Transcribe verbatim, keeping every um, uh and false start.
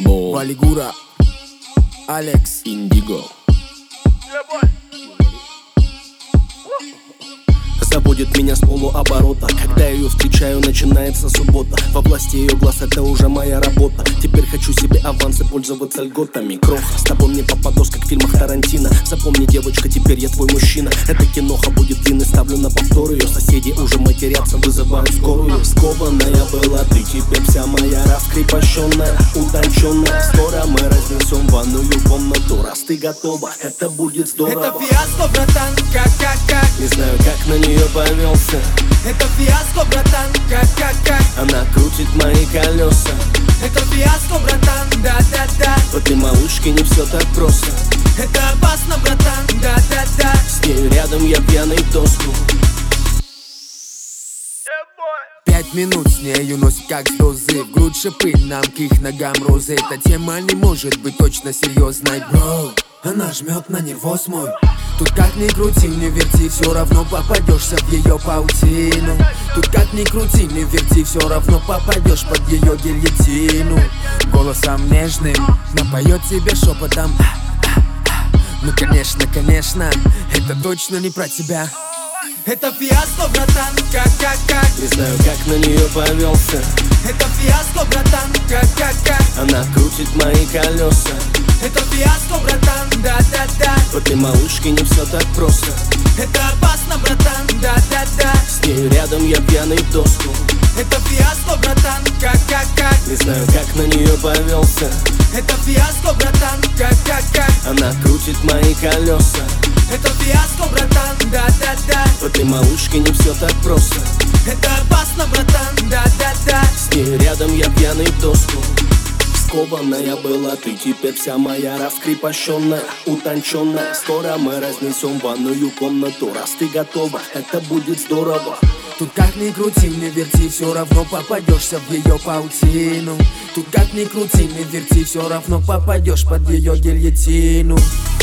Mo, Валигура, Алекс, Индиго. Заводит меня с полуоборота. Когда ее встречаю, начинается суббота. Во власти ее глаз, это уже моя работа. Теперь хочу себе авансы, пользоваться льготами. Кроха, с тобой мне попадос, как в фильмах Тарантино. Запомни, девочка, теперь я твой мужчина. Эта киноха будет длинной, ставлю на повтор ее. Соседи уже матерятся, вызывают скорую. Скованная была ты, теперь вся моя раскрепощенная, утонченная. Скоро мы разнесем ванную комнату. Раз ты готова, это будет здорово. Это фиаско, братан, как, как, как. Не знаю, как на нее повелся. Это фиаско, братан, как, как, как. Она крутит мои колеса. Это фиаско, братан, да, да, да. В этой малышке не все так просто. Это опасно, братан, да, да, да. С нею рядом я пьяный в доску. Пять минут с нею носит как с дозы. В грудь шипы, нам к их ногам розы. Эта тема не может быть точно серьезной, бро. Она жмет на нервоз мой. Тут как ни крути, не верти, все равно попадешься в ее паутину. Тут как ни крути, не верти, все равно попадешь под ее гильотину. Голосом нежным напоет тебе шепотом. Ну конечно, конечно, это точно не про тебя. Это фиаско, братан, как, как, как. Не знаю, как на нее повелся. Это фиаско, братан, как, как, как. Она крутит мои колеса. Это фиаско, братан, да, да, да. В этой малышке не все так просто. Это опасно, братан, да, да, да. С нею рядом я пьяный в доску. Это фиаско, братан, как, как, как. Не знаю, как на нее повелся. Это фиаско, братан, как, как, как. Она крутит мои колеса. Это фиаско, братан, да, да, да. В этой малышке не все так просто. Это опасно, братан, да, да, да. С нею рядом я пьяный в доску. Скованная была ты, теперь вся моя раскрепощенная, утонченная. Скоро мы разнесем ванную комнату. Раз ты готова, это будет здорово. Тут как ни крути, не верти, все равно попадешься в ее паутину. Тут как ни крути, не верти, все равно попадешь под ее гильотину.